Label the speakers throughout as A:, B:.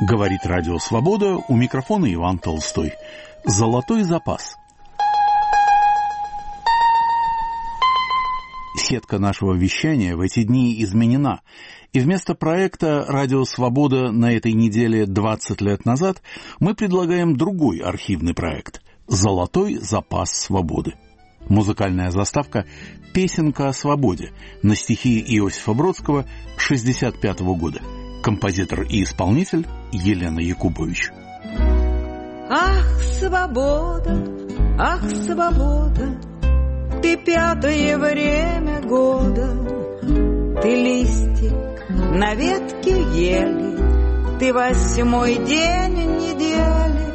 A: Говорит Радио Свобода, у микрофона Иван Толстой. Золотой запас. Сетка нашего вещания в эти дни изменена, и вместо проекта «Радио Свобода» на этой неделе 20 лет назад мы предлагаем другой архивный проект «Золотой запас свободы». Музыкальная заставка «Песенка о свободе» на стихи Иосифа Бродского 1965 года. Композитор и исполнитель Елена Якубович.
B: Ах, свобода, ты пятое время года, ты листик на ветке ели, ты 8-й день недели.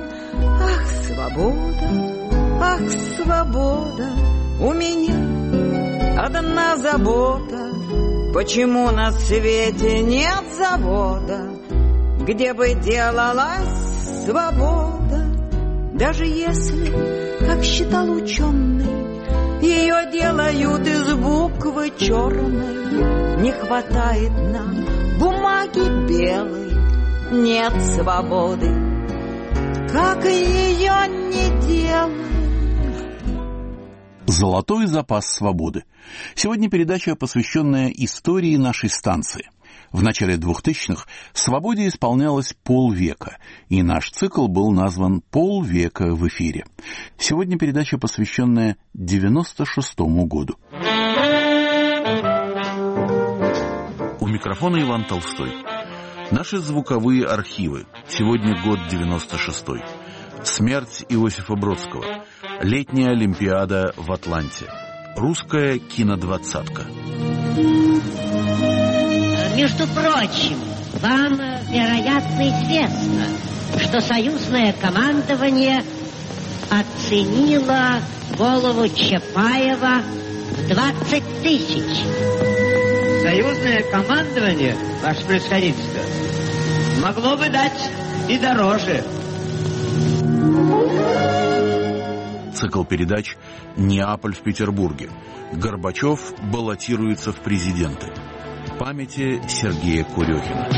B: Ах, свобода, у меня одна забота. Почему на свете нет завода, где бы делалась свобода? Даже если, как считал ученый, ее делают из буквы черной, не хватает нам бумаги белой, нет свободы, как ее не делать.
A: «Золотой запас свободы». Сегодня передача, посвященная истории нашей станции. В начале 2000-х «Свободе» исполнялось полвека, и наш цикл был назван «Полвека в эфире». Сегодня передача, посвященная 96-му году. У микрофона Иван Толстой. Наши звуковые архивы. Сегодня год 96-й. Смерть Иосифа Бродского. Летняя Олимпиада в Атланте. Русская кинодвадцатка.
C: Между прочим, вам, вероятно, известно, что союзное командование оценило голову Чапаева в 20 тысяч.
D: Союзное командование, ваше превосходительство, могло бы дать и дороже.
A: Цикл передач «Неаполь в Петербурге». Горбачев баллотируется в президенты. Памяти Сергея Курехина.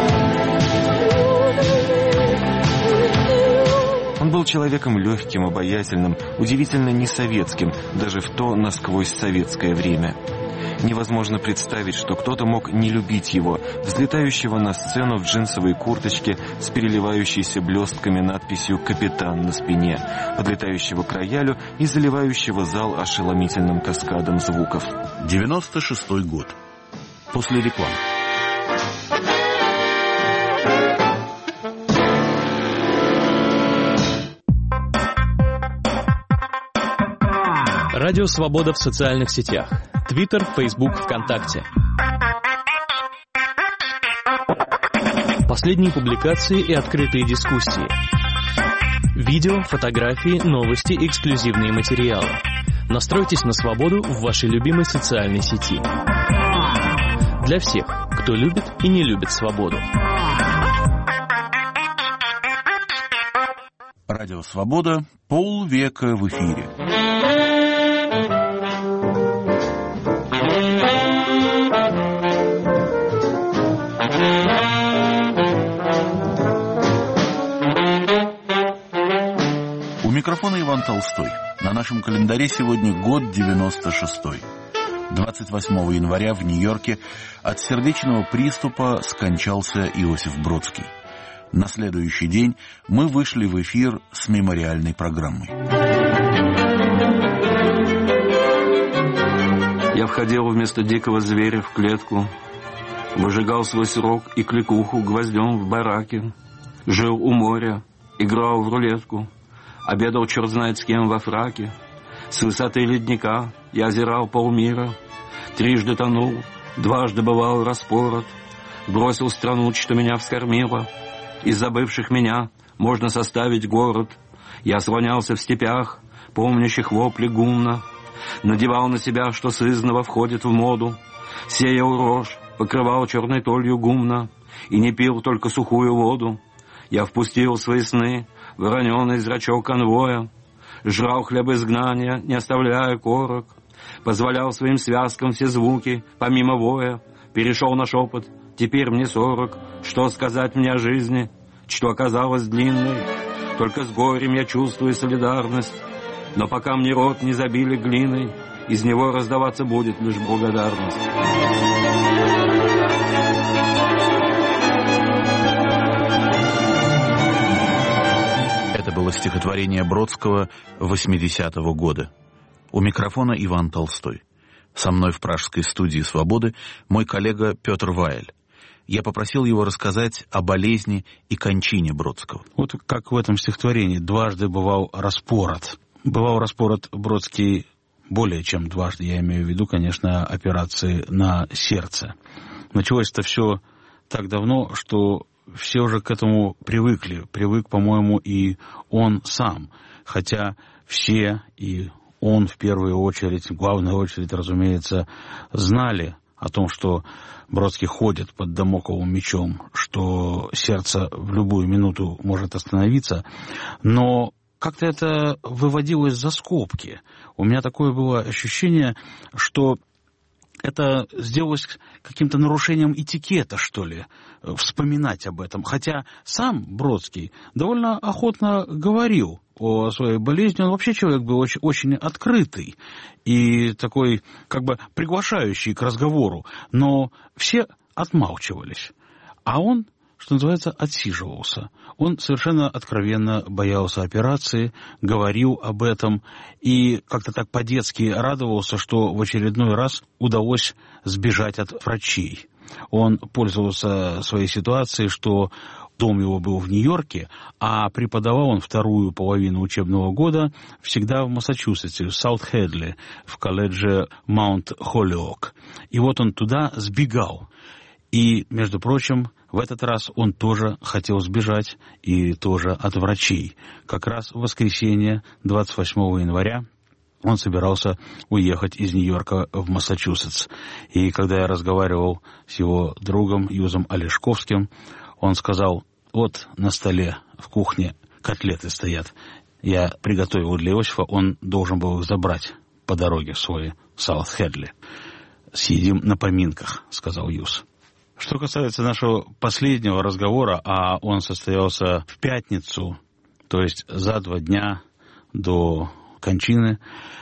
E: Он был человеком легким, обаятельным, удивительно несоветским, даже в то насквозь советское время. Невозможно представить, что кто-то мог не любить его, взлетающего на сцену в джинсовой курточке с переливающейся блестками надписью «Капитан» на спине, подлетающего к роялю и заливающего зал ошеломительным каскадом звуков.
A: 96-й год. После рекламы.
F: Радио Свобода в социальных сетях. Твиттер, Фейсбук, ВКонтакте. Последние публикации и открытые дискуссии. Видео, фотографии, новости, эксклюзивные материалы. Настройтесь на свободу в вашей любимой социальной сети. Для всех, кто любит и не любит свободу.
A: Радио Свобода. Полвека в эфире. У микрофона Иван Толстой. На нашем календаре сегодня год 96-й. 28 января в Нью-Йорке от сердечного приступа скончался Иосиф Бродский. На следующий день мы вышли в эфир с мемориальной программой.
G: Я входил вместо дикого зверя в клетку, выжигал свой срок и кликуху гвоздем в бараке, жил у моря, играл в рулетку, обедал черт знает с кем во фраке. С высоты ледника я озирал полмира, трижды тонул, дважды бывал распорот, бросил страну, что меня вскормила. Из забывших меня можно составить город. Я слонялся в степях, помнящих вопли гумна, надевал на себя, что сызново входит в моду, сеял рожь, покрывал черной толью гумна и не пил только сухую воду. Я впустил в свои сны вороненый зрачок конвоя, жрал хлеб изгнания, не оставляя корок, позволял своим связкам все звуки, помимо воя, перешел на шепот, теперь мне 40, что сказать мне о жизни? что оказалась длинной. Только с горем я чувствую солидарность. Но пока мне рот не забили глиной, из него раздаваться будет лишь благодарность.
A: Это было стихотворение Бродского 80-го года. У микрофона Иван Толстой. Со мной в пражской студии «Свободы» мой коллега Петр Ваэль. Я попросил его рассказать о болезни и кончине Бродского.
H: Вот как в этом стихотворении дважды бывал распорот. Бывал распорот Бродский более чем дважды. Я имею в виду, конечно, операции на сердце. Началось это все так давно, что все уже к этому привыкли. Привык, по-моему, и он сам. Хотя все, и он в первую очередь, в главную очередь, разумеется, знали о том, что Бродский ходит под дамокловым мечом, что сердце в любую минуту может остановиться, но как-то это выводилось за скобки. У меня такое было ощущение, что это сделалось каким-то нарушением этикета, что ли, вспоминать об этом. Хотя сам Бродский довольно охотно говорил о своей болезни. Он вообще человек был очень, очень открытый и такой, как бы, приглашающий к разговору. Но все отмалчивались. А он, что называется, отсиживался. Он совершенно откровенно боялся операции, говорил об этом и как-то так по-детски радовался, что в очередной раз удалось сбежать от врачей. Он пользовался своей ситуацией, что дом его был в Нью-Йорке, а преподавал он вторую половину учебного года всегда в Массачусетсе, в Саут-Хедли, в колледже Маунт-Холлиок. И вот он туда сбегал. И, между прочим, в этот раз он тоже хотел сбежать, и тоже от врачей. Как раз в воскресенье, 28 января, он собирался уехать из Нью-Йорка в Массачусетс. И когда я разговаривал с его другом Юзом Олешковским, он сказал: вот на столе в кухне котлеты стоят. Я приготовил для Иосифа, он должен был их забрать по дороге в свой Саут-Хедли. Съедим на поминках, сказал Юз. Что касается нашего последнего разговора, а он состоялся в пятницу, то есть за 2 дня до кончины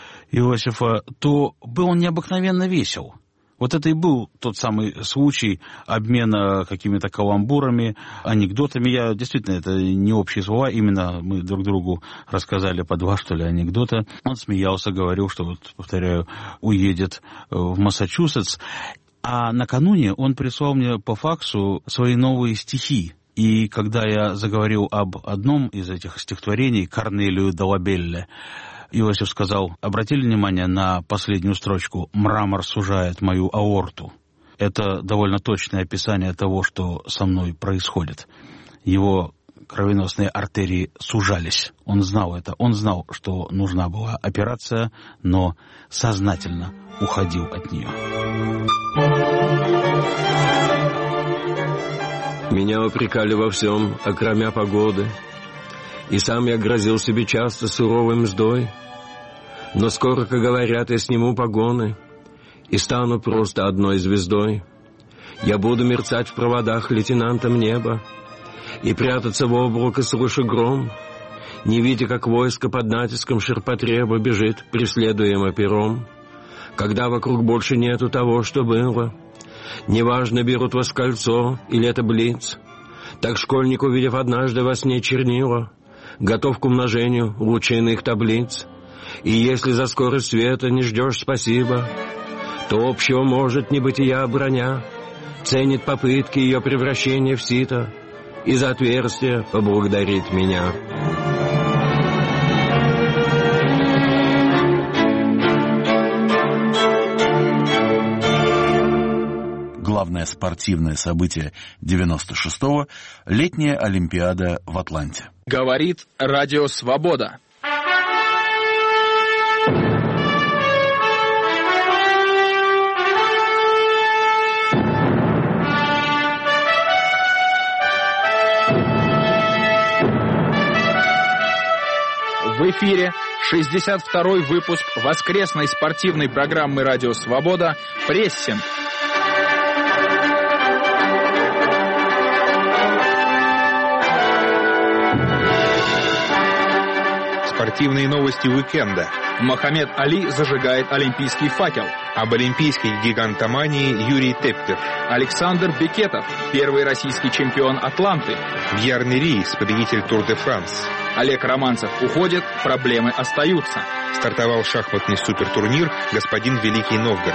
H: Иосифа, то был он необыкновенно весел. Вот это и был тот самый случай обмена какими-то каламбурами, анекдотами. Я действительно, это не общие слова, именно мы друг другу рассказали по 2, что ли, анекдота. Он смеялся, говорил, что, вот, повторяю, уедет в Массачусетс. А накануне он прислал мне по факсу свои новые стихи. И когда я заговорил об одном из этих стихотворений, «Корнелию де ла Белле», Иосиф сказал: обратили внимание на последнюю строчку «Мрамор сужает мою аорту». Это довольно точное описание того, что со мной происходит. Его кровеносные артерии сужались. Он знал это. Он знал, что нужна была операция, но сознательно уходил от нее.
G: Меня упрекали во всем, окромя погоды, и сам я грозил себе часто суровой мздой. Но скоро, как говорят, я сниму погоны и стану просто одной звездой. Я буду мерцать в проводах лейтенантом неба и прятаться в облако, слыша гром, не видя, как войско под натиском ширпотреба бежит, преследуемо пером. Когда вокруг больше нету того, что было, неважно, берут вас кольцо или это блиц, так школьник, увидев однажды во сне чернила, готов к умножению лучейных таблиц. И если за скорость света не ждешь спасибо, то общего может небытия броня ценит попытки ее превращения в сито и за отверстие поблагодарит меня.
A: Главное спортивное событие 96-го — летняя Олимпиада в Атланте.
I: Говорит Радио Свобода. В эфире 62-й выпуск воскресной спортивной программы «Радио Свобода» «Прессинг». Спортивные новости уикенда. Мохаммед Али зажигает олимпийский факел.
J: Об олимпийской гигантомании Юрий Теппер.
I: Александр Бекетов, первый российский чемпион Атланты.
J: Бьярн Риис, победитель Тур-де-Франс.
I: Олег Романцев уходит, проблемы остаются.
J: Стартовал шахматный супертурнир «Господин Великий Новгород».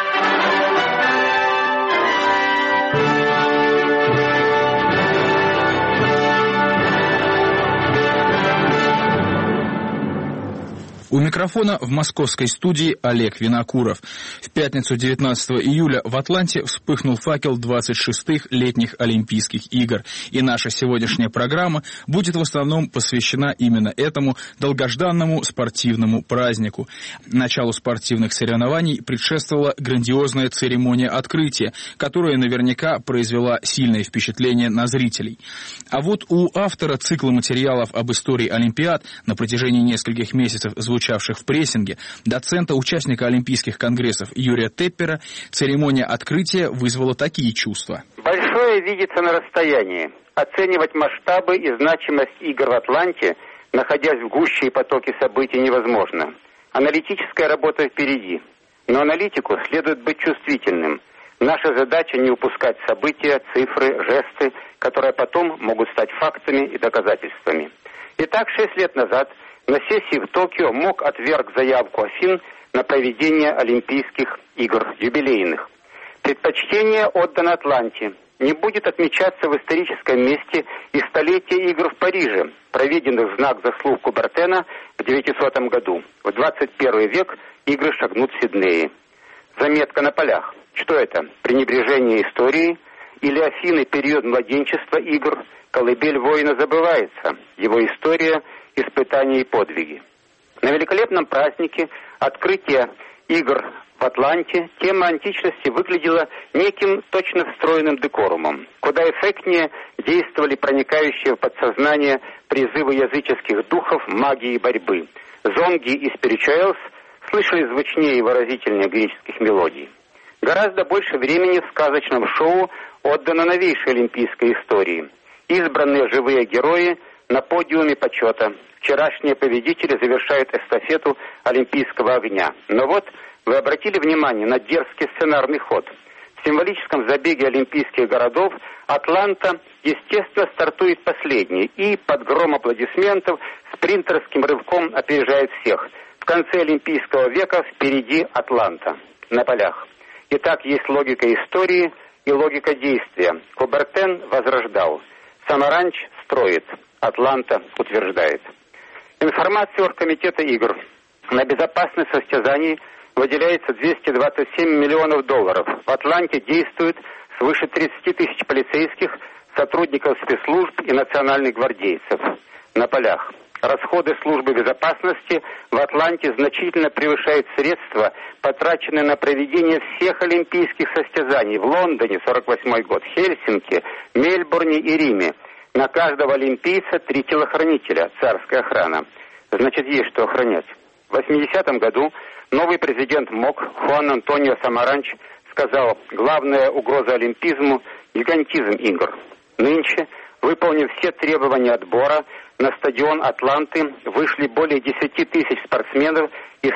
I: У микрофона в московской студии Олег Винокуров. В пятницу 19 июля в Атланте вспыхнул факел 26-х летних Олимпийских игр. И наша сегодняшняя программа будет в основном посвящена именно этому долгожданному спортивному празднику. Началу спортивных соревнований предшествовала грандиозная церемония открытия, которая наверняка произвела сильное впечатление на зрителей. А вот у автора цикла материалов об истории Олимпиад на протяжении нескольких месяцев звучавших в прессинге, доцента, участника Олимпийских конгрессов Юрия Теппера, церемония открытия вызвала такие чувства.
K: Большое видится на расстоянии. Оценивать масштабы и значимость игр в Атланте, находясь в гуще и потоке событий, невозможно. Аналитическая работа впереди. Но аналитику следует быть чувствительным. Наша задача не упускать события, цифры, жесты, которые потом могут стать фактами и доказательствами. Итак, 6 лет назад на сессии в Токио МОК отверг заявку Афин на проведение Олимпийских игр юбилейных. Предпочтение отдано Атланте. Не будет отмечаться в историческом месте и столетие игр в Париже, проведенных в знак заслуг Кубертена в 900 году. В 21 век игры шагнут в Сиднее. Заметка на полях. Что это? Пренебрежение историей или Афины период младенчества игр? Колыбель воина забывается. Его история – испытания и подвиги. На великолепном празднике открытия игр в Атланте тема античности выглядела неким точно встроенным декорумом. Куда эффектнее действовали проникающие в подсознание призывы языческих духов, магии и борьбы. Зонги и спиричуэлс слышали звучнее и выразительнее греческих мелодий. Гораздо больше времени в сказочном шоу отдано новейшей олимпийской истории. Избранные живые герои на подиуме почета. Вчерашние победители завершают эстафету Олимпийского огня. Но вот вы обратили внимание на дерзкий сценарный ход. В символическом забеге олимпийских городов Атланта, естественно, стартует последний и под гром аплодисментов спринтерским рывком опережает всех. В конце Олимпийского века впереди Атланта на полях. Итак, есть логика истории и логика действия. Кубертен возрождал. Самаранч строит. Атланта утверждает. Информация Оргкомитета игр. На безопасность состязаний выделяется $227 миллионов. В Атланте действует свыше 30 тысяч полицейских, сотрудников спецслужб и национальных гвардейцев. На полях. Расходы службы безопасности в Атланте значительно превышают средства, потраченные на проведение всех олимпийских состязаний в Лондоне, 48 год, Хельсинки, Мельбурне и Риме. На каждого олимпийца 3 телохранителя, царская охрана. Значит, есть что охранять. В 80-м году новый президент МОК Хуан Антонио Самаранч сказал, главная угроза олимпизму – гигантизм игр. Нынче, выполнив все требования отбора, на стадион Атланты вышли более 10 тысяч спортсменов из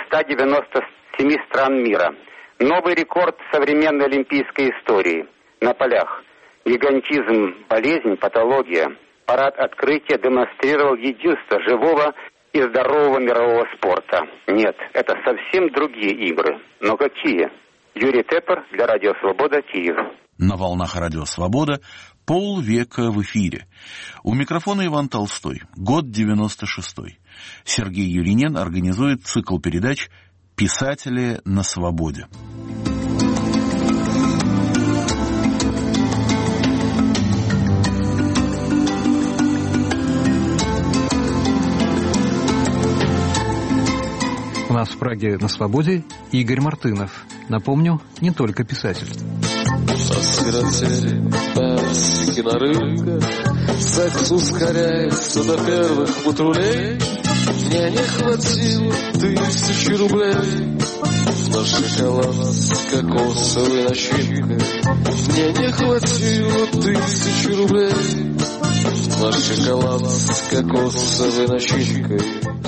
K: 197 стран мира. Новый рекорд современной олимпийской истории. На полях. Гигантизм, болезнь, патология. Парад открытия демонстрировал единство живого и здорового мирового спорта. Нет, это совсем другие игры. Но какие? Юрий Теппер для Радио Свобода, Киев.
A: На волнах Радио Свобода полвека в эфире. У микрофона Иван Толстой. Год 96-й. Сергей Юринен организует цикл передач «Писатели на свободе».
L: У нас в Праге на свободе Игорь Мартынов. Напомню, не только писатель.
M: Осиротели пасеки на рынках, секс ускоряется до первых патрулей. Мне не хватило 1000 рублей на шоколад с кокосовой начинкой. Мне не хватило 1000 рублей на шоколад с кокосовой начинкой.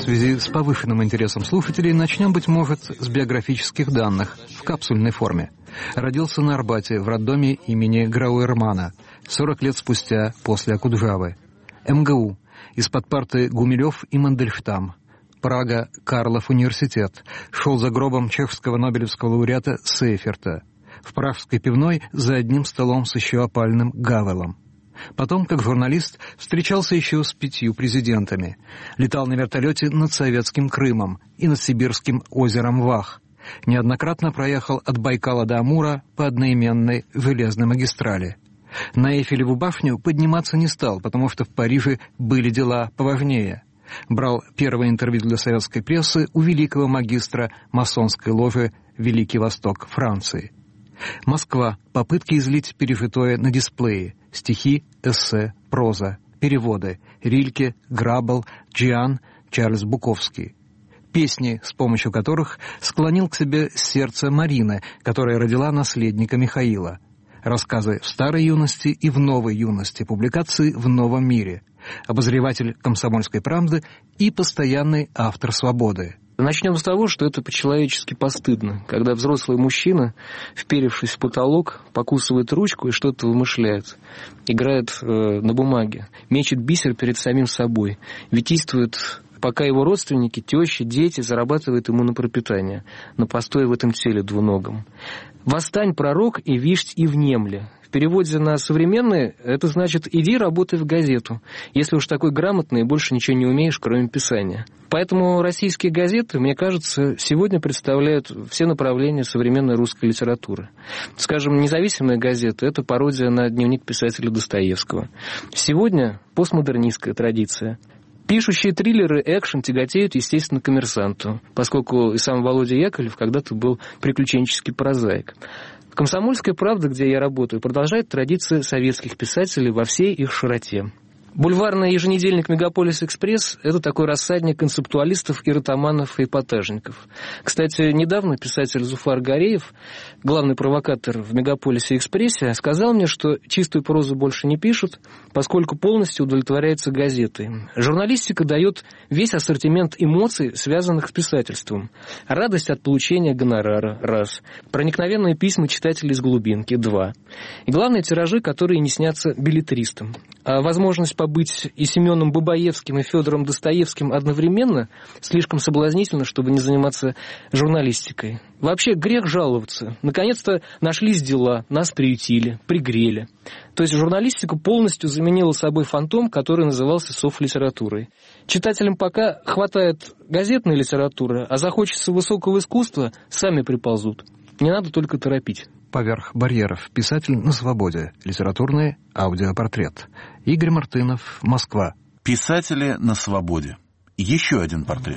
L: связи с повышенным интересом слушателей начнем, быть может, с биографических данных в капсульной форме. Родился на Арбате в роддоме имени Грауэрмана 40 лет спустя после Акуджавы. МГУ. Из-под парты Гумилев и Мандельштам. Прага, Карлов университет. Шел за гробом чешского нобелевского лауреата Сейферта. В пражской пивной за одним столом с еще опальным Гавелом. Потом, как журналист, встречался еще с 5 президентами. Летал на вертолете над советским Крымом и над сибирским озером Вах. Неоднократно проехал от Байкала до Амура по одноименной железной магистрали. На Эйфелеву башню подниматься не стал, потому что в Париже были дела поважнее. Брал первое интервью для советской прессы у великого магистра масонской ложи «Великий Восток» Франции. Москва. Попытки излить пережитое на дисплее. Стихи, эссе, проза, переводы. Рильке, Грабл, Джиан, Чарльз Буковский. Песни, с помощью которых склонил к себе сердце Марины, которая родила наследника Михаила. Рассказы в старой юности и в новой юности, публикации в новом мире. Обозреватель «Комсомольской правды» и постоянный автор «Свободы».
N: Начнем с того, что это по-человечески постыдно, когда взрослый мужчина, вперевшись в потолок, покусывает ручку и что-то вымышляет, играет на бумаге, мечет бисер перед самим собой, витийствует, пока его родственники, тещи, дети зарабатывают ему на пропитание, на постой в этом теле двуногом. «Восстань, пророк, и вишть, и внемли». В переводе на современный это значит «иди работай в газету», если уж такой грамотный и больше ничего не умеешь, кроме писания. Поэтому российские газеты, мне кажется, сегодня представляют все направления современной русской литературы. Скажем, «Независимая газета» — это пародия на дневник писателя Достоевского. Сегодня постмодернистская традиция. Пишущие триллеры, экшен тяготеют, естественно, к «Коммерсанту», поскольку и сам Володя Яковлев когда-то был приключенческий прозаик. «Комсомольская правда», где я работаю, продолжает традиции советских писателей во всей их широте. Бульварный еженедельник «Мегаполис-экспресс» — это такой рассадник концептуалистов, эротоманов и эпатажников. Кстати, недавно писатель Зуфар Гореев, главный провокатор в «Мегаполисе-экспрессе», сказал мне, что чистую прозу больше не пишут, поскольку полностью удовлетворяется газетой. Журналистика дает весь ассортимент эмоций, связанных с писательством. Радость от получения гонорара – раз. Проникновенные письма читателей из глубинки – два. И главное, тиражи, которые не снятся беллетристам. А возможность побыть и Семеном Бабаевским, и Федором Достоевским одновременно слишком соблазнительно, чтобы не заниматься журналистикой. Вообще грех жаловаться. Наконец-то нашлись дела, нас приютили, пригрели. То есть журналистика полностью заменила собой фантом, который назывался софт-литературой. Читателям пока хватает газетной литературы, а захочется высокого искусства, сами приползут. Не надо только торопить.
L: Поверх барьеров. Писатель на свободе. Литературный аудиопортрет. Игорь Мартынов, Москва.
A: Писатели на свободе. Еще один портрет.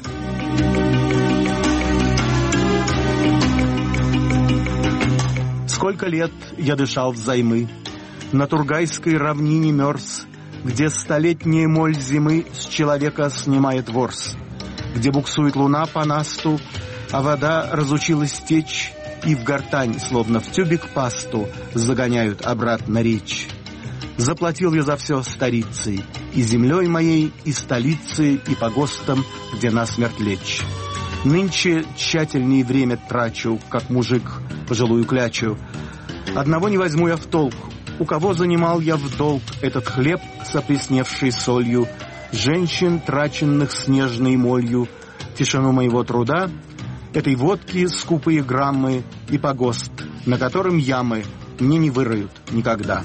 O: Сколько лет я дышал взаймы, на Тургайской равнине мерз, где столетняя моль зимы с человека снимает ворс, где буксует луна по насту, а вода разучилась течь, и в гортань, словно в тюбик пасту, загоняют обратно речь. Заплатил я за все старицей, и землей моей, и столицей, и погостом, где насмерть лечь. Нынче тщательнее время трачу, как мужик пожилую клячу. Одного не возьму я в толк, у кого занимал я в долг этот хлеб с опресневшей солью, женщин, траченных снежной молью, тишину моего труда, этой водки скупые граммы и погост, на котором ямы мне не выроют никогда.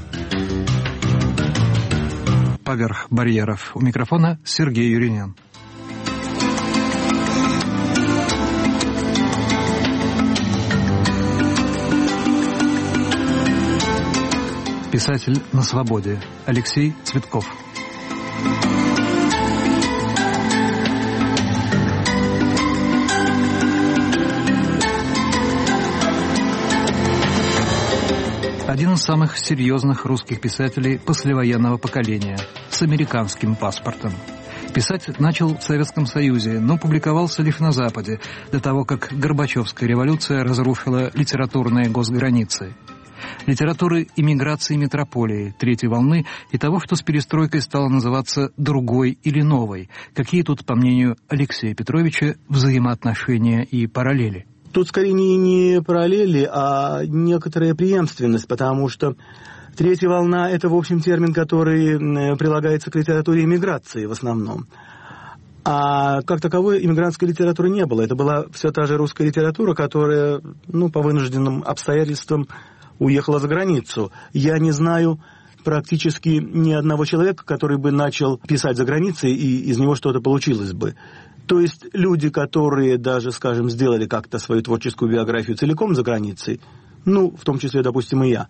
L: Поверх барьеров. У микрофона Сергей Юринин. Писатель на свободе. Алексей Цветков. Один из самых серьезных русских писателей послевоенного поколения, с американским паспортом. Писать начал в Советском Союзе, но публиковался лишь на Западе, до того, как Горбачевская революция разрушила литературные госграницы. литературы эмиграции метрополии, третьей волны и того, что с перестройкой стало называться «другой» или «новой». Какие тут, по мнению Алексея Петровича, взаимоотношения и параллели?
O: Тут скорее не параллели, а некоторая преемственность, потому что третья волна – это, в общем, термин, который прилагается к литературе эмиграции в основном. А как таковой эмигрантской литературы не было. Это была все та же русская литература, которая, по вынужденным обстоятельствам уехала за границу. Я не знаю практически ни одного человека, который бы начал писать за границей, и из него что-то получилось бы. То есть люди, которые даже, скажем, сделали как-то свою творческую биографию целиком за границей, в том числе, допустим, и я,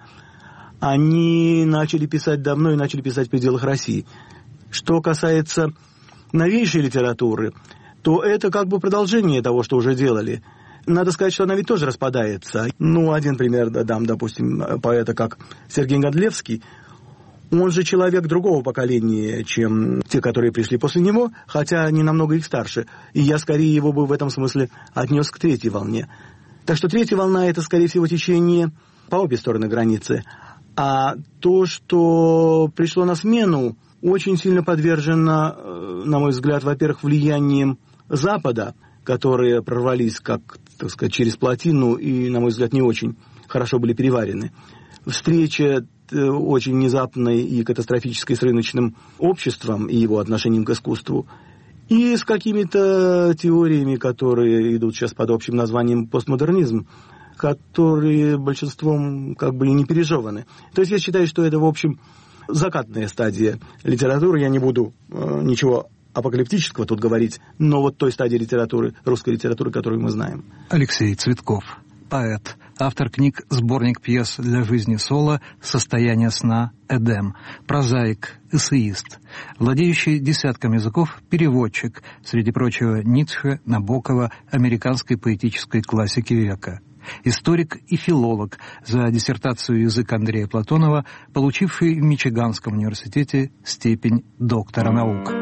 O: они начали писать давно и начали писать в пределах России. Что касается новейшей литературы, то это как бы продолжение того, что уже делали. Надо сказать, что она ведь тоже распадается. Один пример дам, допустим, поэта, как Сергей Годлевский. Он же человек другого поколения, чем те, которые пришли после него, хотя не намного их старше. И я скорее его бы в этом смысле отнес к третьей волне. Так что третья волна – это, скорее всего, течение по обе стороны границы. А то, что пришло на смену, очень сильно подвержено, на мой взгляд, во-первых, влиянием Запада, которые прорвались, как, так сказать, через плотину и, на мой взгляд, не очень хорошо были переварены. Встреча очень внезапной и катастрофической с рыночным обществом и его отношением к искусству, и с какими-то теориями, которые идут сейчас под общим названием постмодернизм, которые большинством как бы и не пережеваны. То есть я считаю, что это, в общем, закатная стадия литературы. Я не буду ничего апокалиптического тут говорить, но вот той стадии литературы, русской литературы, которую мы знаем.
L: Алексей Цветков, поэт, автор книг «Сборник пьес для жизни соло», «Состояние сна», «Эдем», прозаик, эссеист, владеющий десятками языков, переводчик, среди прочего Ницше, Набокова, американской поэтической классики века. Историк и филолог, за диссертацию «Язык» Андрея Платонова, получивший в Мичиганском университете степень доктора наук.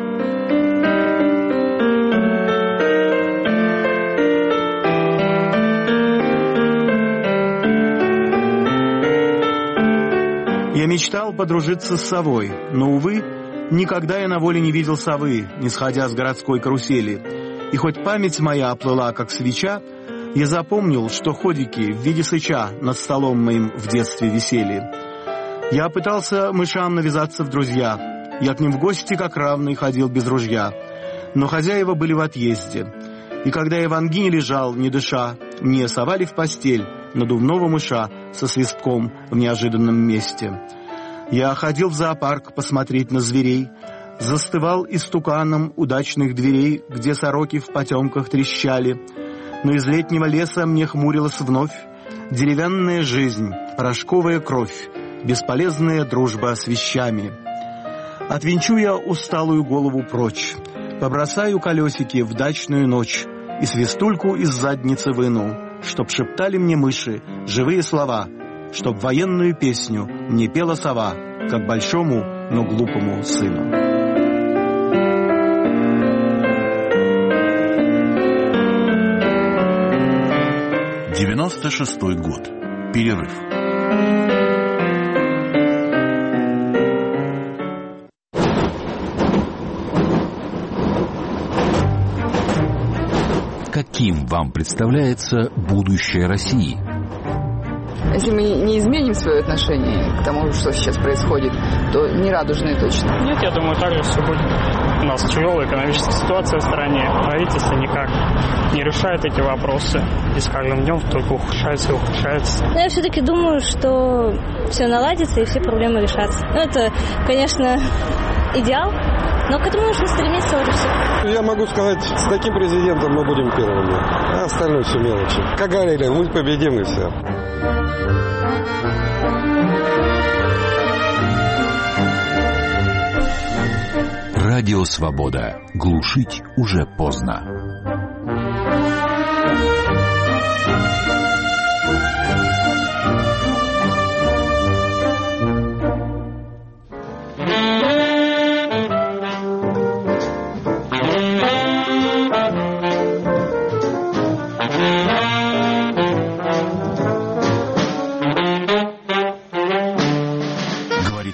O: Я мечтал подружиться с совой, но, увы, никогда я на воле не видел совы, не сходя с городской карусели. И хоть память моя оплыла, как свеча, я запомнил, что ходики в виде сыча над столом моим в детстве висели. Я пытался мышам навязаться в друзья, я к ним в гости как равный ходил без ружья, но хозяева были в отъезде. И когда я в ангине лежал, не дыша, мне совали в постель надувного мыша со свистком в неожиданном месте. Я ходил в зоопарк посмотреть на зверей, застывал истуканом удачных дверей, где сороки в потемках трещали. Но из летнего леса мне хмурилась вновь деревянная жизнь, порошковая кровь, бесполезная дружба с вещами. Отвинчу я усталую голову прочь, побросаю колесики в дачную ночь и свистульку из задницы выну, чтоб шептали мне мыши живые слова, чтоб военную песню мне пела сова, как большому, но глупому сыну.
A: 96-й год. Перерыв. Каким вам представляется будущее России?
P: Если мы не изменим свое отношение к тому, что сейчас происходит, то не радужное точно.
Q: Нет, я думаю, так же все будет. У нас тяжелая экономическая ситуация в стране. Правительство никак не решает эти вопросы. И с каждым днем только ухудшается и ухудшается.
R: Но я все-таки думаю, что все наладится и все проблемы решатся. Это, конечно, идеал, но к этому нужно стремиться уже все.
S: Я могу сказать, с таким президентом мы будем первыми, а остальное все мелочи. Как говорили, мы победим и все.
A: Радио «Свобода». Глушить уже поздно.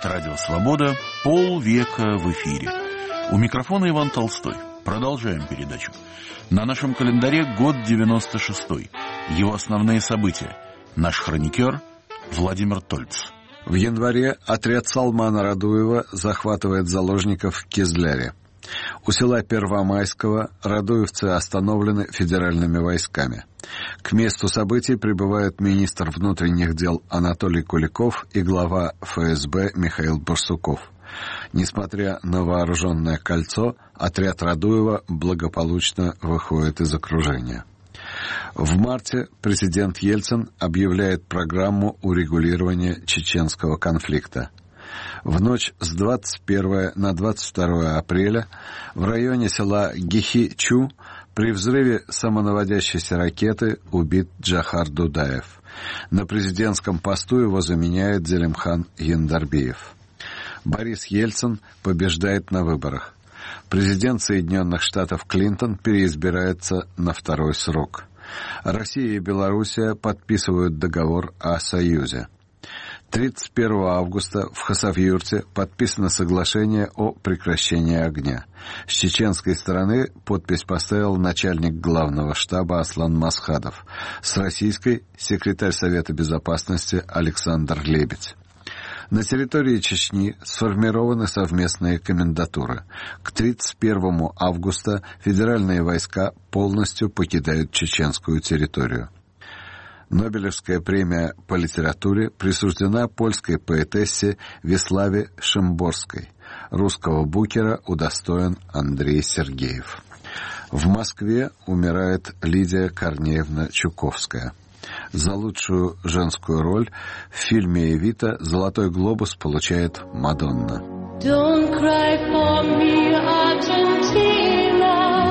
A: Это «Радио Свобода». Полвека в эфире. У микрофона Иван Толстой. Продолжаем передачу. На нашем календаре год 96-й. Его основные события. Наш хроникер Владимир Тольц.
T: В январе отряд Салмана Радуева захватывает заложников в Кизляре. У села Первомайского радуевцы остановлены федеральными войсками. К месту событий прибывают министр внутренних дел Анатолий Куликов и глава ФСБ Михаил Барсуков. Несмотря на вооруженное кольцо, отряд Радуева благополучно выходит из окружения. В марте президент Ельцин объявляет программу урегулирования чеченского конфликта. В ночь с 21 на 22 апреля в районе села Гихи-Чу при взрыве самонаводящейся ракеты убит Джохар Дудаев. На президентском посту его заменяет Зелимхан Яндарбиев. Борис Ельцин побеждает на выборах. Президент Соединенных Штатов Клинтон переизбирается на второй срок. Россия и Белоруссия подписывают договор о союзе. 31 августа в Хасавюрте подписано соглашение о прекращении огня. С чеченской стороны подпись поставил начальник главного штаба Аслан Масхадов. С российской — секретарь Совета Безопасности Александр Лебедь. На территории Чечни сформированы совместные комендатуры. К 31 августа федеральные войска полностью покидают чеченскую территорию. Нобелевская премия по литературе присуждена польской поэтессе Веславе Шимборской. Русского букера удостоен Андрей Сергеев. В Москве умирает Лидия Корнеевна Чуковская. За лучшую женскую роль в фильме «Эвита» «Золотой глобус» получает Мадонна.
U: Don't cry for me, Argentina.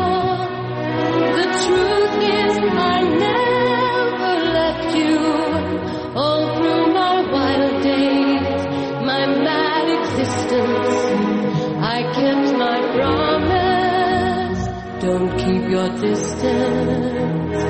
U: The truth is I never left you. All through my wild days, my mad existence, I kept my promise. Don't keep your distance.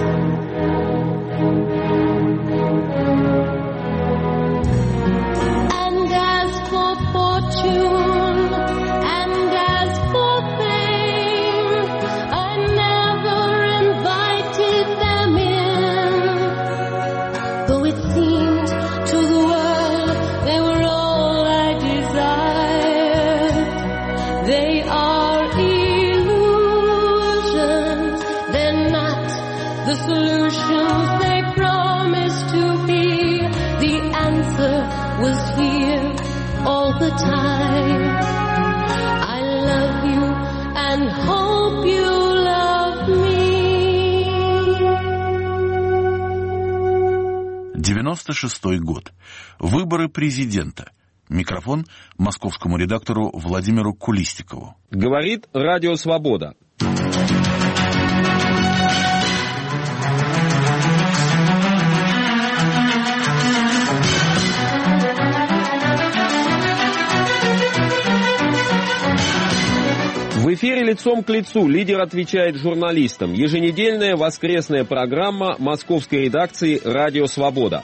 U: And as for fortune, and as for fame, I never invited them in. Though it seemed to the world they were all I desired. They are illusions, they're not the solutions they promised to be. The answer was here all the time. I love you and hope you love me.
A: 96-й год. Выборы президента. Микрофон московскому редактору Владимиру Кулистикову.
V: Говорит «Радио Свобода». В эфире «Лицом к лицу» лидер отвечает журналистам. Еженедельная воскресная программа московской редакции «Радио Свобода».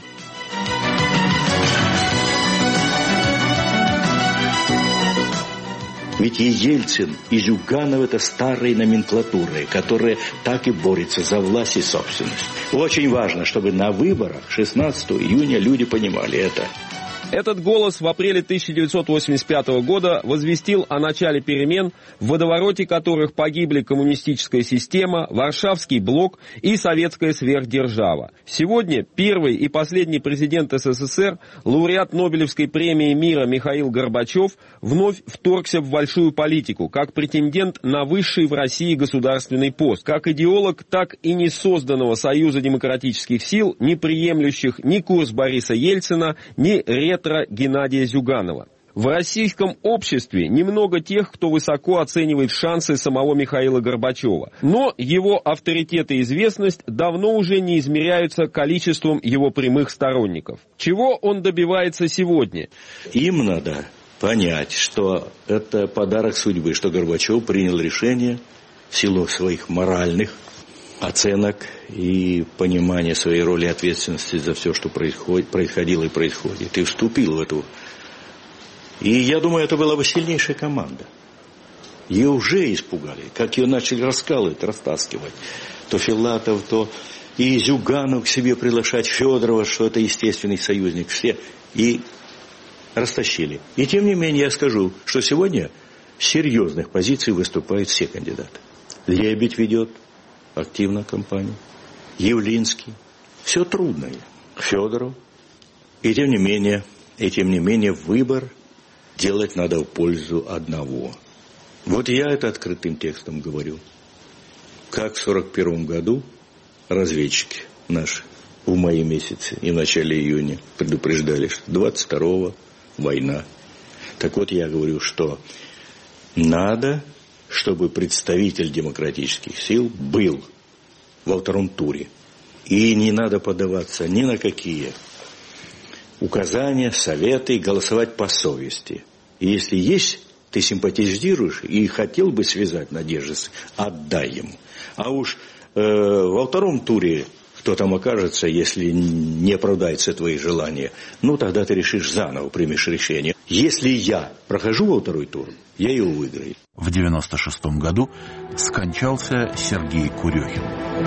W: Ведь и Ельцин, и Зюганов — это старые номенклатуры, которые так и борются за власть и собственность. Очень важно, чтобы на выборах 16 июня люди понимали это.
V: Этот голос в апреле 1985 года возвестил о начале перемен, в водовороте которых погибли коммунистическая система, Варшавский блок и советская сверхдержава. Сегодня первый и последний президент СССР, лауреат Нобелевской премии мира Михаил Горбачев, вновь вторгся в большую политику, как претендент на высший в России государственный пост, как идеолог так и не созданного Союза демократических сил, не приемлющих ни курс Бориса Ельцина, ни ретро Геннадия Зюганова. В российском обществе немного тех, кто высоко оценивает шансы самого Михаила Горбачева. Но его авторитет и известность давно уже не измеряются количеством его прямых сторонников. Чего он добивается сегодня?
W: Им надо понять, что это подарок судьбы, что Горбачев принял решение в силу своих моральных оценок и понимания своей роли и ответственности за все, что происходило и происходит. И вступил в эту И я думаю, это была бы сильнейшая команда. Ее уже испугали, как ее начали раскалывать, растаскивать. То Филатов, то и Зюганов к себе приглашать, Федорова, что это естественный союзник, все. И растащили. И тем не менее я скажу, что сегодня с серьезных позиций выступают все кандидаты. Лебедь ведет активно кампанию, Явлинский. Все трудное. Федоров. И тем не менее выбор делать надо в пользу одного. Вот я это открытым текстом говорю. Как в 1941 году разведчики наши в мае месяце и в начале июня предупреждали, что 22-го война. Так вот я говорю, что надо, чтобы представитель демократических сил был во втором туре. И не надо поддаваться ни на какие указания, советы, голосовать по совести. И если есть, ты симпатизируешь и хотел бы связать надежды, отдай ему. А уж во втором туре кто там окажется, если не оправдается твои желания, ну тогда ты решишь заново, примешь решение. Если я прохожу во второй тур, я его выиграю.
A: В 1996 году скончался Сергей Курехин.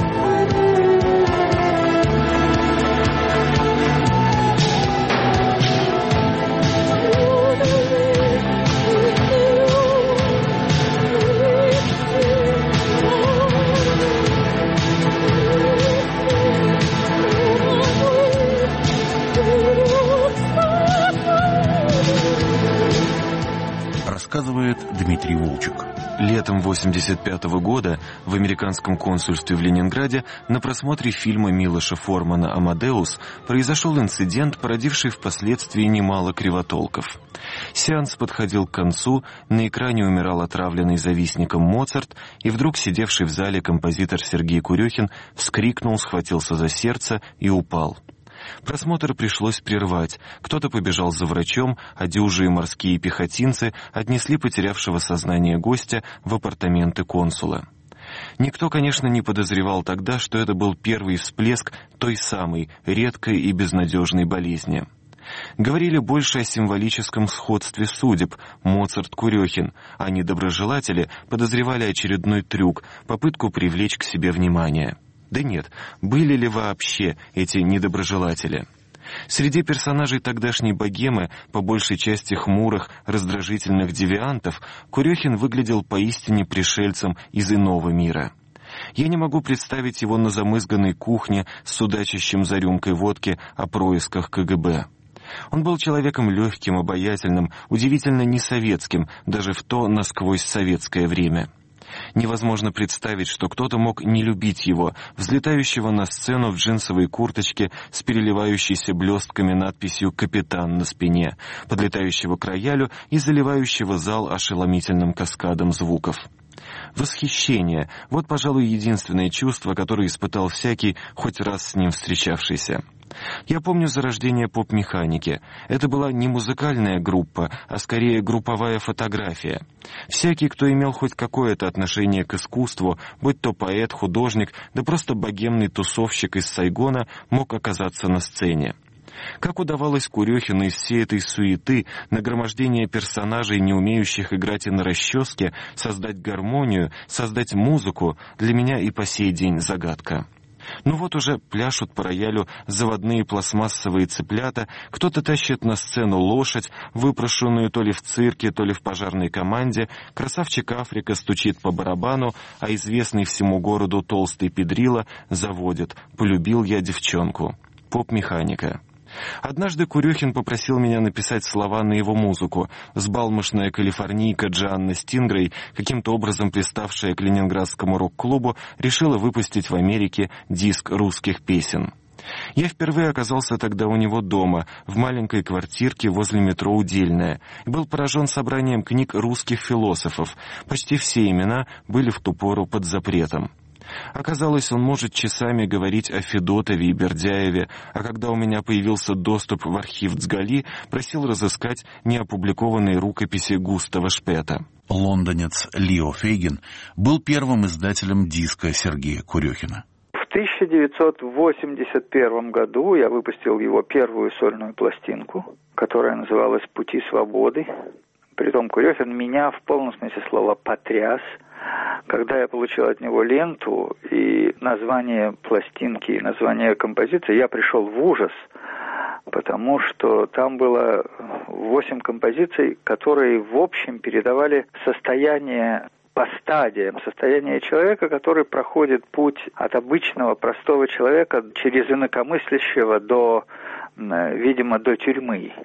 A: Рассказывает Дмитрий Волчек.
E: Летом 1985 года в американском консульстве в Ленинграде на просмотре фильма Милоша Формана «Амадеус» произошел инцидент, породивший впоследствии немало кривотолков. Сеанс подходил к концу, на экране умирал отравленный завистником Моцарт, и вдруг сидевший в зале композитор Сергей Курехин вскрикнул, схватился за сердце и упал. Просмотр пришлось прервать. Кто-то побежал за врачом, а дюжи и морские пехотинцы отнесли потерявшего сознание гостя в апартаменты консула. Никто, конечно, не подозревал тогда, что это был первый всплеск той самой редкой и безнадежной болезни. Говорили больше о символическом сходстве судеб Моцарт-Курехин, а недоброжелатели подозревали очередной трюк, попытку привлечь к себе внимание. Да нет, были ли вообще эти недоброжелатели? Среди персонажей тогдашней богемы, по большей части хмурых, раздражительных девиантов, Курехин выглядел поистине пришельцем из иного мира. Я не могу представить его на замызганной кухне с судачащим за рюмкой водки о происках КГБ. Он был человеком легким, обаятельным, удивительно несоветским, даже в то насквозь советское время. Невозможно представить, что кто-то мог не любить его, взлетающего на сцену в джинсовой курточке с переливающейся блестками надписью «Капитан» на спине, подлетающего к роялю и заливающего зал ошеломительным каскадом звуков. Восхищение — вот, пожалуй, единственное чувство, которое испытал всякий, хоть раз с ним встречавшийся. Я помню зарождение поп-механики. Это была не музыкальная группа, а скорее групповая фотография. Всякий, кто имел хоть какое-то отношение к искусству, будь то поэт, художник, да просто богемный тусовщик из Сайгона, мог оказаться на сцене. Как удавалось Курехину из всей этой суеты, нагромождения персонажей, не умеющих играть и на расческе, создать гармонию, создать музыку, для меня и по сей день загадка. Ну вот уже пляшут по роялю заводные пластмассовые цыплята, кто-то тащит на сцену лошадь, выпрошенную то ли в цирке, то ли в пожарной команде, красавчик Африка стучит по барабану, а известный всему городу толстый педрила заводит «Полюбил я девчонку». Поп-механика. Однажды Курехин попросил меня написать слова на его музыку. Взбалмошная калифорнийка Джоанна Стингрей, каким-то образом приставшая к ленинградскому рок-клубу, решила выпустить в Америке диск русских песен. Я впервые оказался тогда у него дома, в маленькой квартирке возле метро Удельная, и был поражен собранием книг русских философов. Почти все имена были в ту пору под запретом. Оказалось, он может часами говорить о Федотове и Бердяеве, а когда у меня появился доступ в архив Цгали, просил разыскать неопубликованные рукописи Густава Шпета.
A: Лондонец Лио Фейгин был первым издателем диска Сергея Курехина.
B: В 1981 году я выпустил его первую сольную пластинку, которая называлась «Пути свободы». Притом Курехин меня в полном смысле слова потряс, когда я получил от него ленту и название пластинки, и название композиции, я пришел в ужас, потому что там было 8 композиций, которые в общем передавали состояние по стадиям, состояние человека, который проходит путь от обычного простого человека через инакомыслящего до, видимо, до тюрьмы.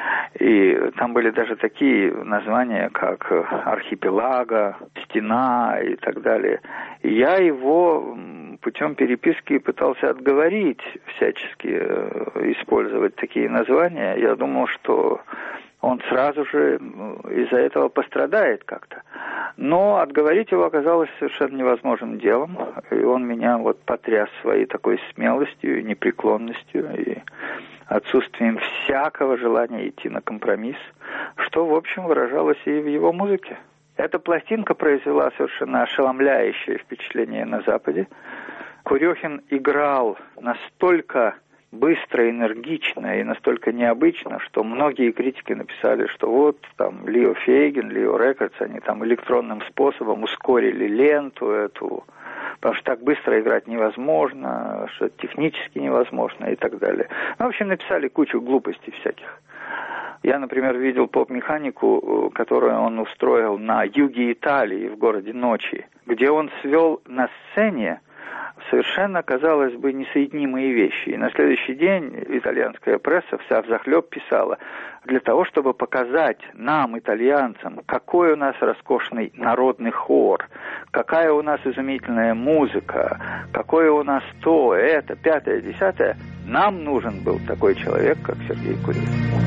B: И там были даже такие названия, как «Архипелага», «Стена» и так далее. И я его путем переписки пытался отговорить всячески использовать такие названия. Я думал, что он сразу же из-за этого пострадает как-то. Но отговорить его оказалось совершенно невозможным делом. И он меня вот потряс своей такой смелостью и непреклонностью, и отсутствием всякого желания идти на компромисс, что, в общем, выражалось и в его музыке. Эта пластинка произвела совершенно ошеломляющее впечатление на Западе. Курехин играл настолько быстро, энергично и настолько необычно, что многие критики написали, что вот там Лио Фейгин, Лио Рекордс, они там электронным способом ускорили ленту эту, потому что так быстро играть невозможно, что технически невозможно и так далее. Ну, в общем, написали кучу глупостей всяких. Я, например, видел поп-механику, которую он устроил на юге Италии, в городе Ночи, где он свел на сцене совершенно, казалось бы, несоединимые вещи. И на следующий день итальянская пресса вся взахлеб писала: для того, чтобы показать нам, итальянцам, какой у нас роскошный народный хор, какая у нас изумительная музыка, какое у нас то, это, пятое, десятое, нам нужен был такой человек, как Сергей Курехин.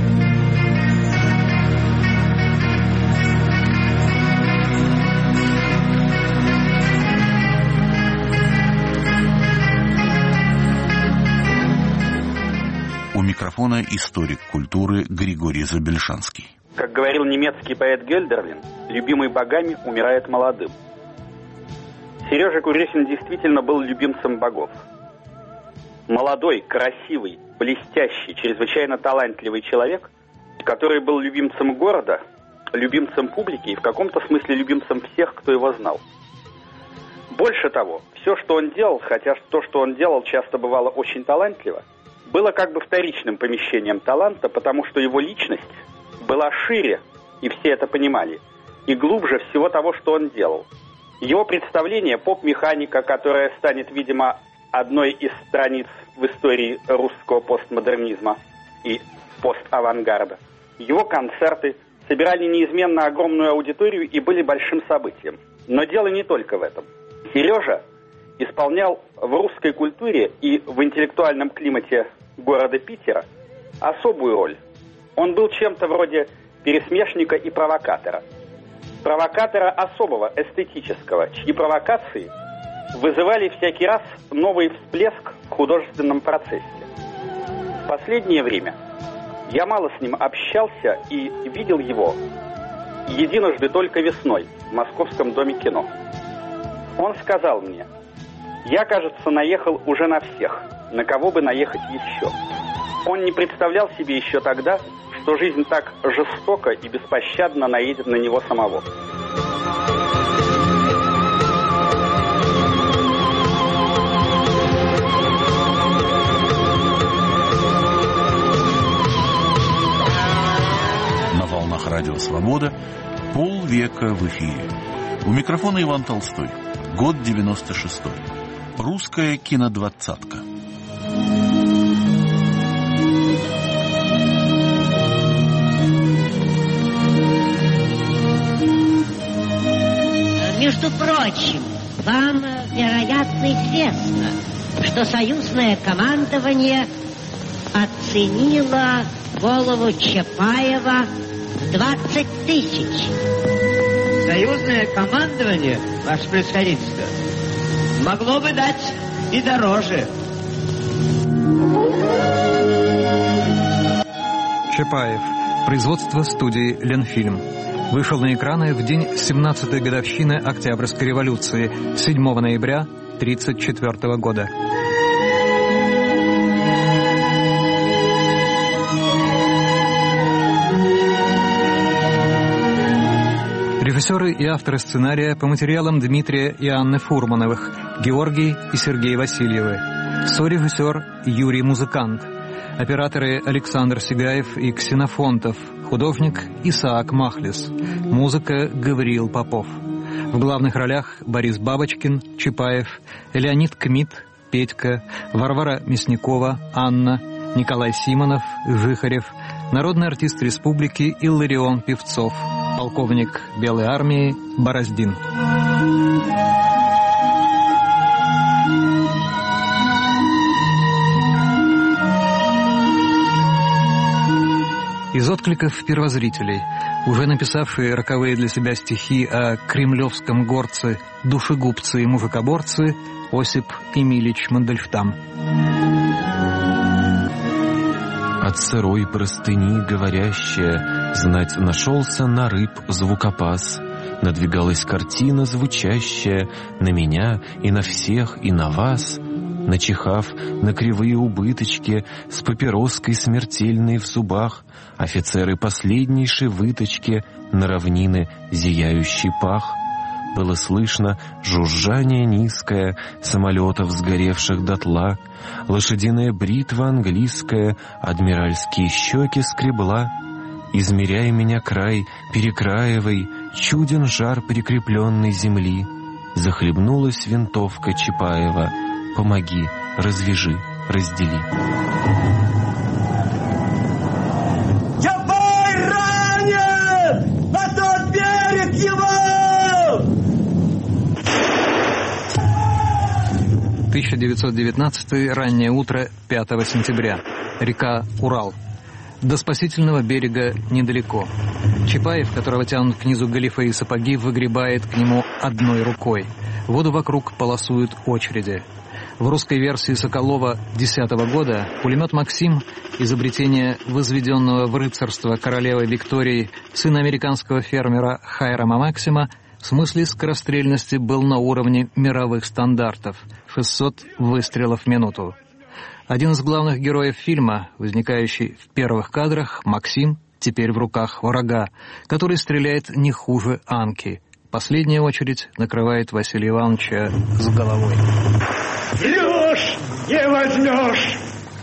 A: У микрофона историк культуры Григорий Забельшанский.
C: Как говорил немецкий поэт Гёльдерлин, любимый богами умирает молодым. Сережа Курехин действительно был любимцем богов. Молодой, красивый, блестящий, чрезвычайно талантливый человек, который был любимцем города, любимцем публики и в каком-то смысле любимцем всех, кто его знал. Больше того, все, что он делал, хотя то, что он делал, часто бывало очень талантливо, было как бы вторичным помещением таланта, потому что его личность была шире, и все это понимали, и глубже всего того, что он делал. Его представление «Поп-механика», которая станет, видимо, одной из страниц в истории русского постмодернизма и поставангарда, его концерты собирали неизменно огромную аудиторию и были большим событием. Но дело не только в этом. Сережа исполнял в русской культуре и в интеллектуальном климате города Питера особую роль. Он был чем-то вроде пересмешника и провокатора. Провокатора особого, эстетического, чьи провокации вызывали всякий раз новый всплеск в художественном процессе. В последнее время я мало с ним общался и видел его единожды только весной в Московском доме кино. Он сказал мне: «Я, кажется, наехал уже на всех, на кого бы наехать еще». Он не представлял себе еще тогда, что жизнь так жестоко и беспощадно наедет на него самого.
A: На волнах Радио Свобода полвека в эфире. У микрофона Иван Толстой. Год 96-й. Русская кинодвадцатка.
D: Между прочим, вам, вероятно, известно, что союзное командование оценило голову Чапаева в 20 тысяч.
X: Союзное командование, ваше превосходительство, могло бы дать и дороже.
L: Чапаев. Производство студии «Ленфильм». Вышел на экраны в день 17-й годовщины Октябрьской революции, 7 ноября 1934 года. Режиссеры и авторы сценария по материалам Дмитрия и Анны Фурмановых, Георгий и Сергей Васильевы. Сорежиссер Юрий Музыкант. Операторы Александр Сигаев и Ксенофонтов. Художник Исаак Махлис. Музыка Гавриил Попов. В главных ролях Борис Бабочкин, Чапаев, Леонид Кмит, Петька, Варвара Мясникова, Анна, Николай Симонов, Жихарев, народный артист республики Илларион Певцов, полковник Белой армии Бороздин. Из откликов первозрителей, уже написавшие роковые для себя стихи о кремлевском горце, душегубце и мужикоборце, Осип Эмилич Мандельштам.
E: От сырой простыни говорящая, знать нашелся на рыб звукопас. Надвигалась картина звучащая на меня и на всех, и на вас. Начихав на кривые убыточки, с папироской смертельной в зубах, офицеры последнейшей выточки на равнины зияющий пах. Было слышно жужжание низкое самолетов, сгоревших дотла, лошадиная бритва английская адмиральские щеки скребла. Измеряя меня край перекраивай, чуден жар прикрепленной земли. Захлебнулась винтовка Чапаева. Помоги, развяжи, раздели.
F: Чапай ранен! На тот берег его!
L: 1919 раннее утро 5 сентября. Река Урал. До спасительного берега недалеко. Чапаев, которого тянут к низу галифе и сапоги, выгребает к нему одной рукой. Воду вокруг полосуют очереди. В русской версии Соколова 10-го года пулемет «Максим», изобретение возведенного в рыцарство королевы Виктории сына американского фермера Хайрама Максима, в смысле скорострельности был на уровне мировых стандартов — 600 выстрелов в минуту. Один из главных героев фильма, возникающий в первых кадрах, Максим, теперь в руках врага, который стреляет не хуже Анки. Последняя очередь накрывает Василия Ивановича с головой.
F: Врешь, не возьмешь!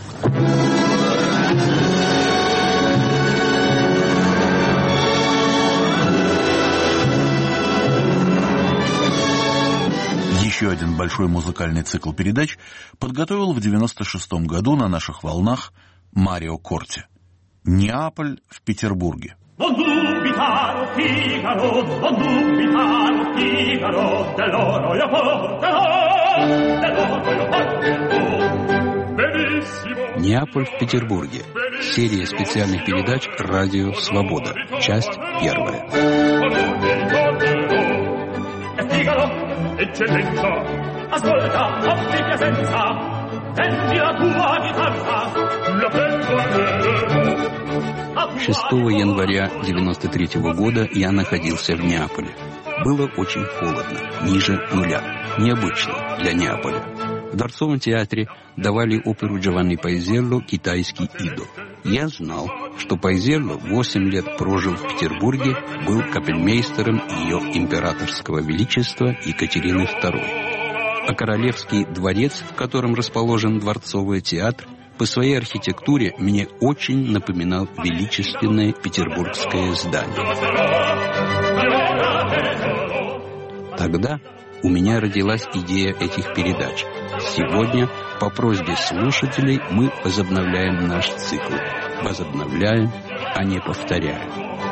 A: Еще один большой музыкальный цикл передач подготовил в 1996 году на наших волнах Марио Корти. «Неаполь в Петербурге».
G: «Неаполь в Петербурге». Серия специальных передач «Радио Свобода». Часть 1.
F: Eccellenza, ascolta, offri piacenza, prendi la tua chitarra, la prendo a
G: 6 января 1993 года я находился в Неаполе. Было очень холодно, ниже нуля. Необычно для Неаполя. В Дворцовом театре давали оперу Джованни Пайзелло «Китайский идол». Я знал, что Пайзелло 8 лет прожил в Петербурге, был капельмейстером ее императорского величества Екатерины II. А Королевский дворец, в котором расположен Дворцовый театр, по своей архитектуре мне очень напоминал величественное петербургское здание. Тогда у меня родилась идея этих передач. Сегодня, по просьбе слушателей, мы возобновляем наш цикл. Возобновляем, а не повторяем.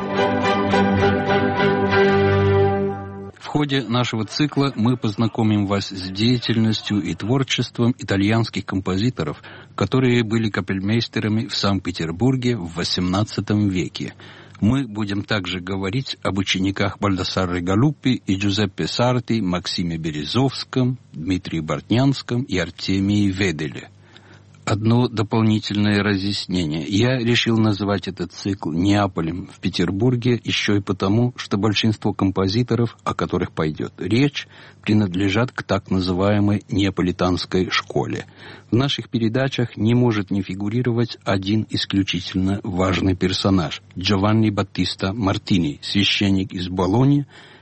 G: В ходе нашего цикла мы познакомим вас с деятельностью и творчеством итальянских композиторов, которые были капельмейстерами в Санкт-Петербурге в XVIII веке. Мы будем также говорить об учениках Бальдасарре Галуппи и Джузеппе Сарти, Максиме Березовском, Дмитрии Бортнянском и Артемии Веделе. Одно дополнительное разъяснение. Я решил назвать этот цикл «Неаполем в Петербурге» еще и потому, что большинство композиторов, о которых пойдет речь, принадлежат к так называемой неаполитанской школе. В наших передачах не может не фигурировать один исключительно важный персонаж – Джованни Баттиста Мартини, священник из Болоньи,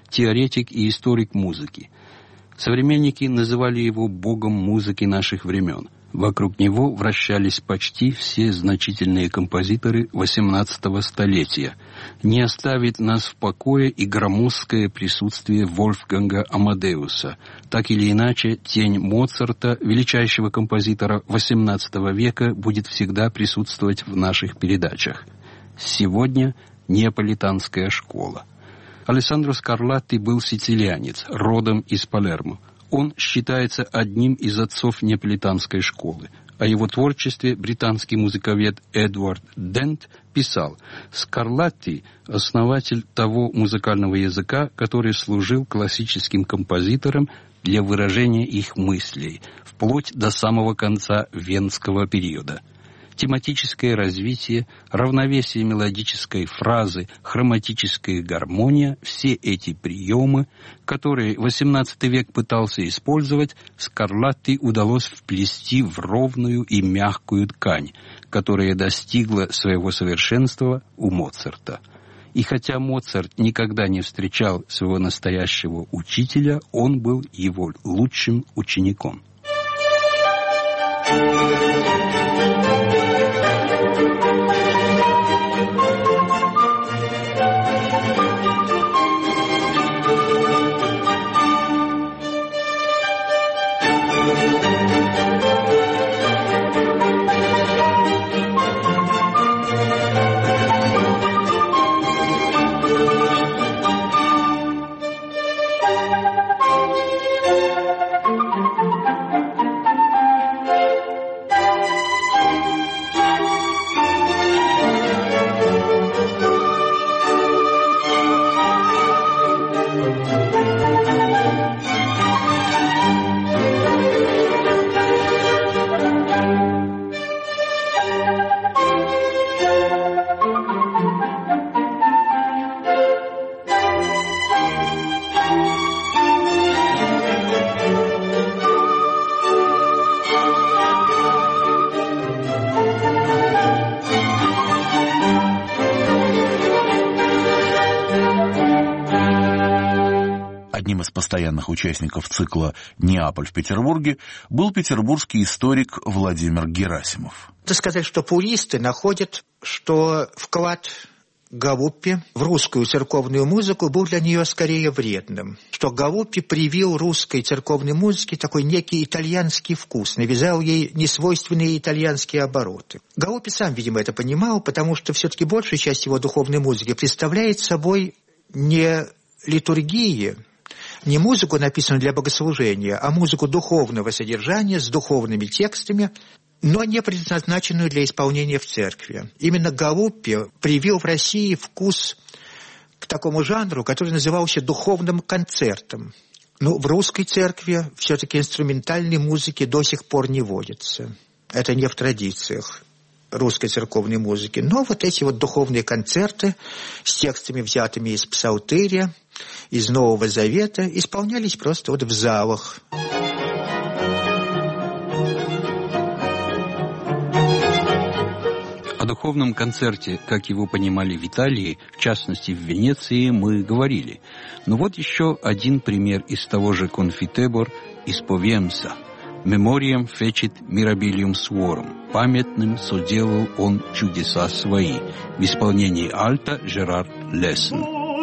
G: теоретик и историк музыки. Современники называли его богом музыки наших времен. Вокруг него вращались почти все значительные композиторы XVIII столетия. Не оставит нас в покое и громоздкое присутствие Вольфганга Амадеуса. Так или иначе, тень Моцарта, величайшего композитора XVIII века, будет всегда присутствовать в наших передачах. Сегодня неаполитанская школа. Алессандро Скарлатти был сицилианец, родом из Палермо. Он считается одним из отцов неаполитанской школы. О его творчестве британский музыковед Эдвард Дент писал: «Скарлатти – основатель того музыкального языка, который служил классическим композиторам для выражения их мыслей, вплоть до самого конца венского периода». Тематическое развитие, равновесие мелодической фразы, хроматическая гармония – все эти приемы, которые XVIII век пытался использовать, Скарлатти удалось вплести в ровную и мягкую ткань, которая достигла своего совершенства у Моцарта. И хотя Моцарт никогда не встречал своего настоящего учителя, он был его лучшим учеником.
A: Одним из постоянных участников цикла «Неаполь в Петербурге» был петербургский историк Владимир Герасимов.
H: Надо сказать, что пуристы находят, что вклад Галуппи в русскую церковную музыку был для нее скорее вредным. Что Галуппи привил русской церковной музыке такой некий итальянский вкус, навязал ей несвойственные итальянские обороты. Галуппи сам, видимо, это понимал, потому что все-таки большая часть его духовной музыки представляет собой не литургии, не музыку, написанную для богослужения, а музыку духовного содержания с духовными текстами, но не предназначенную для исполнения в церкви. Именно Галуппи привил в России вкус к такому жанру, который назывался духовным концертом. Но в русской церкви все-таки инструментальной музыки до сих пор не водится. Это не в традициях русской церковной музыки. Но вот эти вот духовные концерты с текстами, взятыми из Псалтыря, из Нового Завета, исполнялись просто вот в залах.
G: О духовном концерте, как его понимали в Италии, в частности в Венеции, мы говорили. Но вот еще один пример из того же «Конфитебор» из Повемса. «Мемориям фечит мирабилиум суорум». Памятным соделал он чудеса свои. В исполнении альта Жерар Лессен.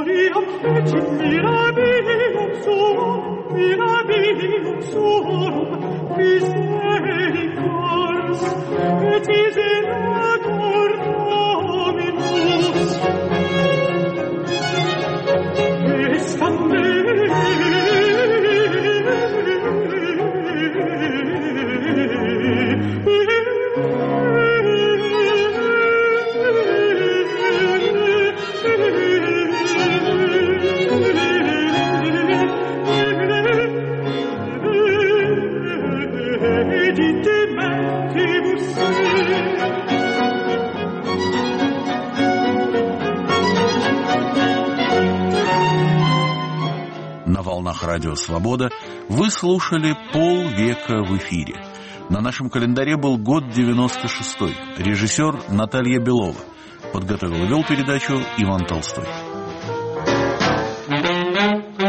A: На волнах Радио Свобода вы слушали полвека в эфире. На нашем календаре был год 96-й. Режиссер Наталья Белова. Подготовил и вел передачу Иван Толстой.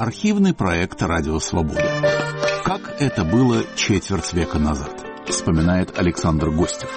A: Архивный проект «Радио Свобода». Как это было четверть века назад, вспоминает Александр Гостев.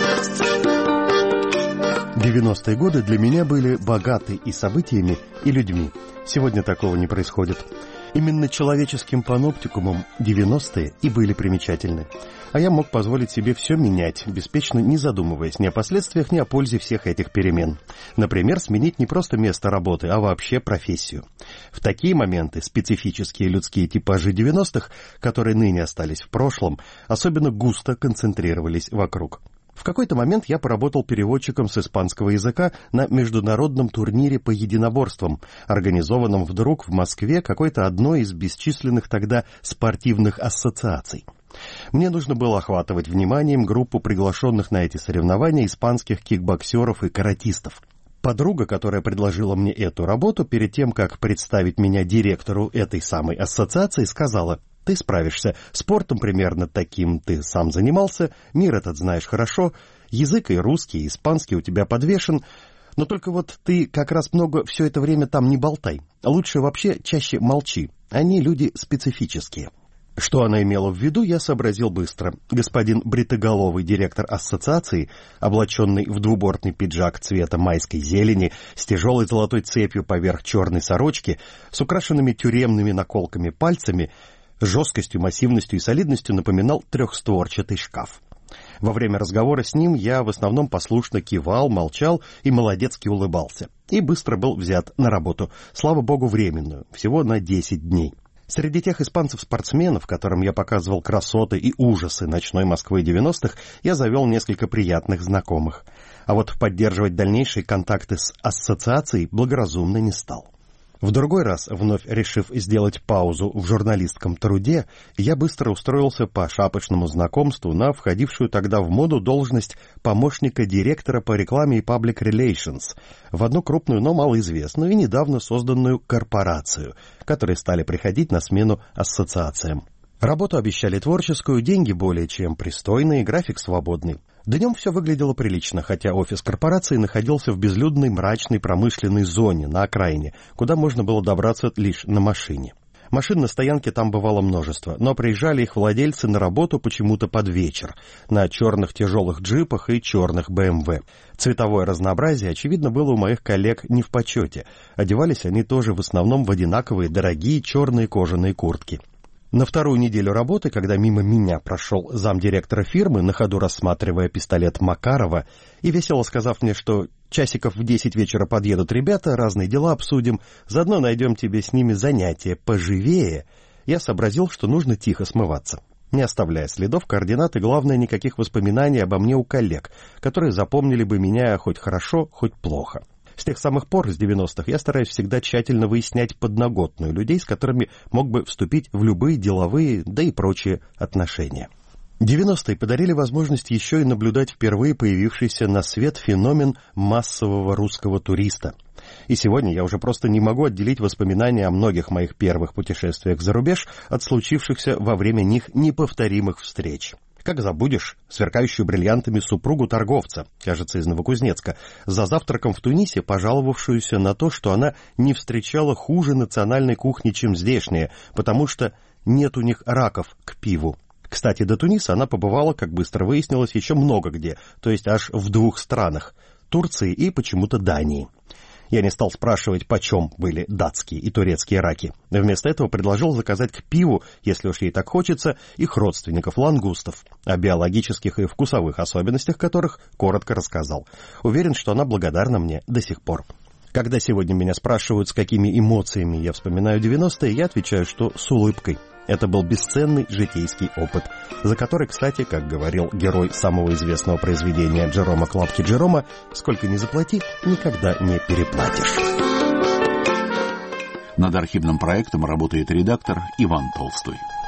I: 90-е годы для меня были богаты и событиями, и людьми. Сегодня такого не происходит. Именно человеческим паноптикумом 90-е и были примечательны. А я мог позволить себе все менять, беспечно не задумываясь ни о последствиях, ни о пользе всех этих перемен. Например, сменить не просто место работы, а вообще профессию. В такие моменты специфические людские типажи 90-х, которые ныне остались в прошлом, особенно густо концентрировались вокруг. В какой-то момент я поработал переводчиком с испанского языка на международном турнире по единоборствам, организованном вдруг в Москве какой-то одной из бесчисленных тогда спортивных ассоциаций. Мне нужно было охватывать вниманием группу приглашенных на эти соревнования испанских кикбоксеров и каратистов. Подруга, которая предложила мне эту работу, перед тем, как представить меня директору этой самой ассоциации, сказала: «Ты справишься. Спортом примерно таким ты сам занимался, мир этот знаешь хорошо, язык и русский, и испанский у тебя подвешен, но только вот ты как раз много все это время там не болтай. Лучше вообще чаще молчи. Они люди специфические». Что она имела в виду, я сообразил быстро. Господин бритоголовый директор ассоциации, облаченный в двубортный пиджак цвета майской зелени, с тяжелой золотой цепью поверх черной сорочки, с украшенными тюремными наколками пальцами, жесткостью, массивностью и солидностью напоминал трехстворчатый шкаф. Во время разговора с ним я в основном послушно кивал, молчал и молодецки улыбался. И быстро был взят на работу, слава богу, временную, всего на 10 дней. Среди тех испанцев-спортсменов, которым я показывал красоты и ужасы ночной Москвы 90-х, я завел несколько приятных знакомых. А вот поддерживать дальнейшие контакты с ассоциацией благоразумно не стал. В другой раз, вновь решив сделать паузу в журналистском труде, я быстро устроился по шапочному знакомству на входившую тогда в моду должность помощника директора по рекламе и public relations в одну крупную, но малоизвестную и недавно созданную корпорацию, которые стали приходить на смену ассоциациям. Работу обещали творческую, деньги более чем пристойные, график свободный. Днем все выглядело прилично, хотя офис корпорации находился в безлюдной мрачной промышленной зоне на окраине, куда можно было добраться лишь на машине. Машин на стоянке там бывало множество, но приезжали их владельцы на работу почему-то под вечер, на черных тяжелых джипах и черных БМВ. Цветовое разнообразие, очевидно, было у моих коллег не в почете. Одевались они тоже в основном в одинаковые дорогие черные кожаные куртки. На вторую неделю работы, когда мимо меня прошел замдиректора фирмы, на ходу рассматривая пистолет Макарова, и весело сказав мне, что часиков в 10 вечера подъедут ребята, разные дела обсудим, заодно найдем тебе с ними занятие поживее, я сообразил, что нужно тихо смываться, не оставляя следов, координат и, главное, никаких воспоминаний обо мне у коллег, которые запомнили бы меня хоть хорошо, хоть плохо. С тех самых пор, с 90-х, я стараюсь всегда тщательно выяснять подноготную людей, с которыми мог бы вступить в любые деловые, да и прочие отношения. 90-е подарили возможность еще и наблюдать впервые появившийся на свет феномен массового русского туриста. И сегодня я уже просто не могу отделить воспоминания о многих моих первых путешествиях за рубеж от случившихся во время них неповторимых встреч. Как забудешь сверкающую бриллиантами супругу торговца, кажется, из Новокузнецка, за завтраком в Тунисе пожаловавшуюся на то, что она не встречала хуже национальной кухни, чем здешняя, потому что нет у них раков к пиву. Кстати, до Туниса она побывала, как быстро выяснилось, еще много где, то есть аж в 2 странах – Турции и почему-то Дании. Я не стал спрашивать, почем были датские и турецкие раки. Вместо этого предложил заказать к пиву, если уж ей так хочется, их родственников лангустов, о биологических и вкусовых особенностях которых коротко рассказал. Уверен, что она благодарна мне до сих пор. Когда сегодня меня спрашивают, с какими эмоциями я вспоминаю 90-е, я отвечаю, что с улыбкой. Это был бесценный житейский опыт, за который, кстати, как говорил герой самого известного произведения Джерома Клапки Джерома, сколько ни заплати, никогда не переплатишь.
A: Над архивным проектом работает редактор Иван Толстой.